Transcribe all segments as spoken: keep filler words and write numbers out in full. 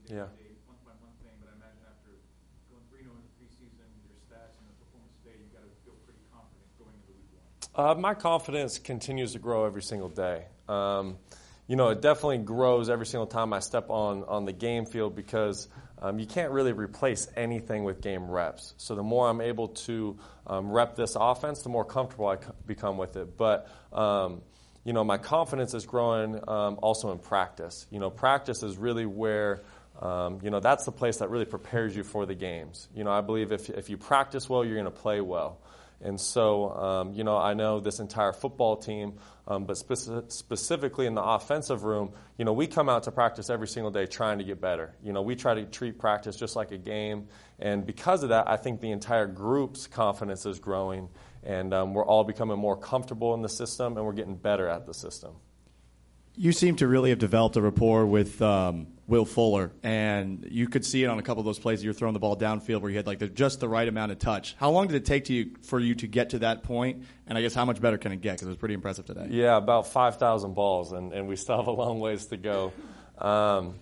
Yeah. a month-by-month thing, but I imagine after going three and oh in the preseason, your stats and the performance today, you've got to feel pretty confident going into week one. Uh, my confidence continues to grow every single day. Um, you know, it definitely grows every single time I step on, on the game field because um, you can't really replace anything with game reps. So the more I'm able to um, rep this offense, the more comfortable I become with it. But, um, you know, my confidence is growing um, also in practice. You know, practice is really where, um, you know, that's the place that really prepares you for the games. You know, I believe if if you practice well, you're going to play well. And so, um, you know, I know this entire football team, um, but speci- specifically in the offensive room, you know, we come out to practice every single day trying to get better. You know, we try to treat practice just like a game. And because of that, I think the entire group's confidence is growing. And um, we're all becoming more comfortable in the system, and we're getting better at the system. You seem to really have developed a rapport with um, Will Fuller, and you could see it on a couple of those plays. You were throwing the ball downfield where you had like the, just the right amount of touch. How long did it take to you, for you to get to that point? And I guess how much better can it get? Because it was pretty impressive today. Yeah, about five thousand balls, and, and we still have a long ways to go. Um,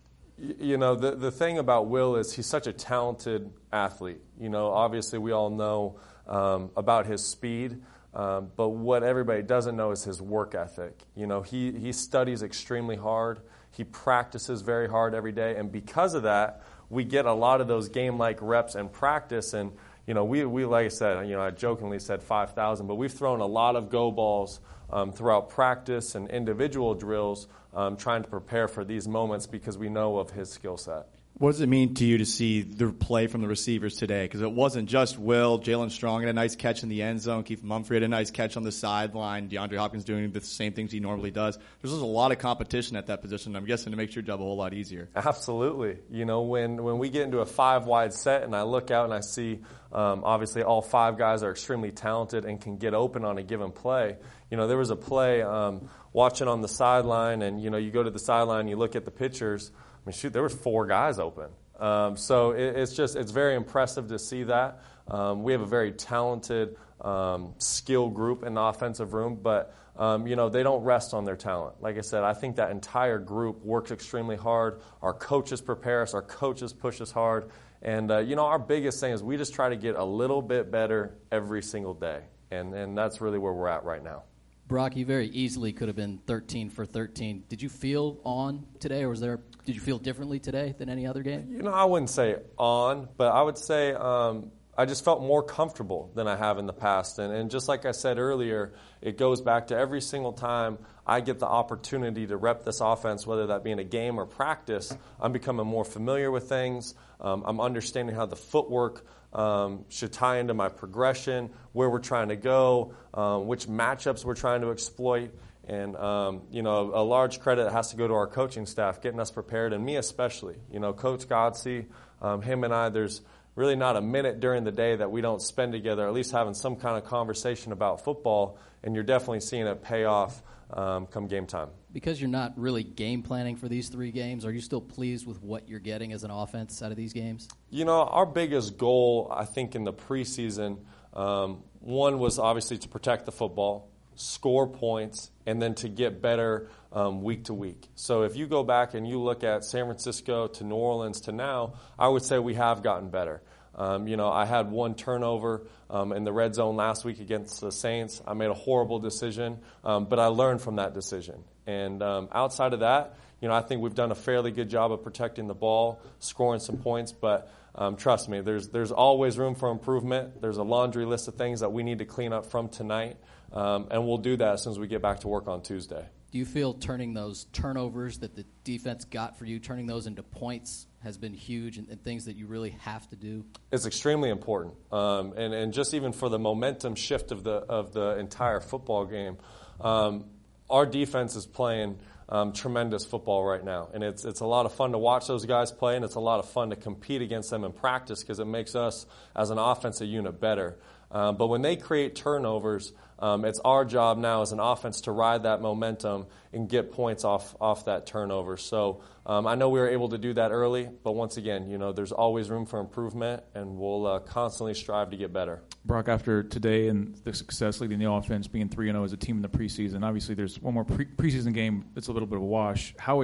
y- you know, the, the thing about Will is he's such a talented athlete. You know, obviously we all know um, about his speed. Um, but what everybody doesn't know is his work ethic. You know, he, he studies extremely hard. He practices very hard every day. And because of that, we get a lot of those game-like reps and practice. And, you know, we, we like I said, you know, I jokingly said five thousand, but we've thrown a lot of go balls um, throughout practice and individual drills um, trying to prepare for these moments because we know of his skill set. What does it mean to you to see the play from the receivers today? Because it wasn't just Will. Jalen Strong had a nice catch in the end zone. Keith Mumphrey had a nice catch on the sideline. DeAndre Hopkins doing the same things he normally does. There's just a lot of competition at that position. I'm guessing it makes your job a whole lot easier. Absolutely. You know, when, when we get into a five-wide set and I look out and I see, um, obviously, all five guys are extremely talented and can get open on a given play. You know, there was a play um, watching on the sideline, and, you know, you go to the sideline, you look at the pictures. I mean, shoot, there was four guys open. Um, so it, it's just, it's very impressive to see that. Um, we have a very talented um, skill group in the offensive room, but, um, you know, they don't rest on their talent. Like I said, I think that entire group works extremely hard. Our coaches prepare us. Our coaches push us hard. And, uh, you know, our biggest thing is we just try to get a little bit better every single day. And, and that's really where we're at right now. Brock, you very easily could have been thirteen for thirteen. Did you feel on today, or was there? Did you feel differently today than any other game? You know, I wouldn't say on, but I would say um, I just felt more comfortable than I have in the past. And, and just like I said earlier, it goes back to every single time I get the opportunity to rep this offense, whether that be in a game or practice, I'm becoming more familiar with things. Um, I'm understanding how the footwork um, should tie into my progression, where we're trying to go, um, which matchups we're trying to exploit. And, um, you know, a large credit has to go to our coaching staff, getting us prepared, and me especially. You know, Coach Godsey, um, him and I, there's really not a minute during the day that we don't spend together, at least having some kind of conversation about football, and you're definitely seeing it pay off um, come game time. Because you're not really game planning for these three games, are you still pleased with what you're getting as an offense out of these games? You know, our biggest goal, I think, in the preseason, um, one was obviously to protect the football, score points, and then to get better um, week to week. So if you go back and you look at San Francisco to New Orleans to now, I would say we have gotten better. Um, you know, I had one turnover um, in the red zone last week against the Saints. I made a horrible decision, um, but I learned from that decision. And um, outside of that, you know, I think we've done a fairly good job of protecting the ball, scoring some points. But um, trust me, there's there's always room for improvement. There's a laundry list of things that we need to clean up from tonight, um, and we'll do that as soon as we get back to work on Tuesday. Do you feel turning those turnovers that the defense got for you, turning those into points has been huge and, and things that you really have to do? It's extremely important. Um, and, and just even for the momentum shift of the of the entire football game, um, our defense is playing um, tremendous football right now. And it's it's a lot of fun to watch those guys play, and it's a lot of fun to compete against them in practice because it makes us as an offensive unit better. Um, but when they create turnovers, um, it's our job now as an offense to ride that momentum and get points off off that turnover. So um, I know we were able to do that early, but once again, you know, there's always room for improvement, and we'll uh, constantly strive to get better. Brock, after today and the success leading the offense, being three and oh as a team in the preseason, obviously there's one more pre- preseason game that's a little bit of a wash. How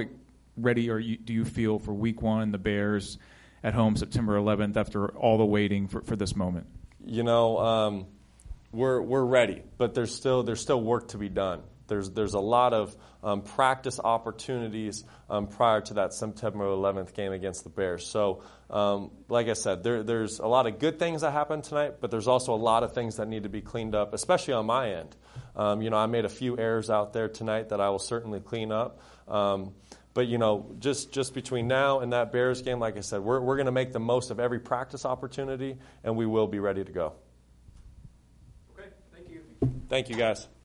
ready or you, do you feel for Week One, the Bears at home, September eleventh, after all the waiting for, for this moment? You know, um, we're we're ready, but there's still there's still work to be done. There's there's a lot of um, practice opportunities um, prior to that September eleventh game against the Bears. So, um, like I said, there there's a lot of good things that happened tonight, but there's also a lot of things that need to be cleaned up, especially on my end. Um, you know, I made a few errors out there tonight that I will certainly clean up. Um, but you know, just just between now and that Bears game, like I said, we're we're going to make the most of every practice opportunity, and we will be ready to go. Okay, thank you. Thank you, guys.